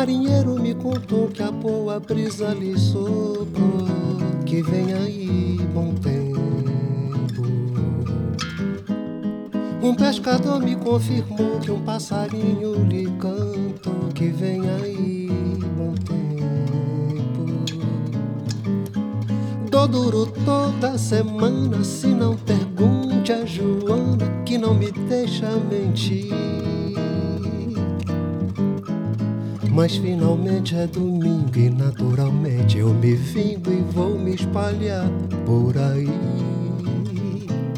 marinheiro me contou que a boa brisa lhe soprou, que vem aí bom tempo. Um pescador me confirmou que um passarinho lhe cantou, que vem aí bom tempo. Dou duro toda semana, se não pergunte a Joana, que não me deixa mentir. Mas finalmente é domingo e naturalmente eu me vingo e vou me espalhar por aí.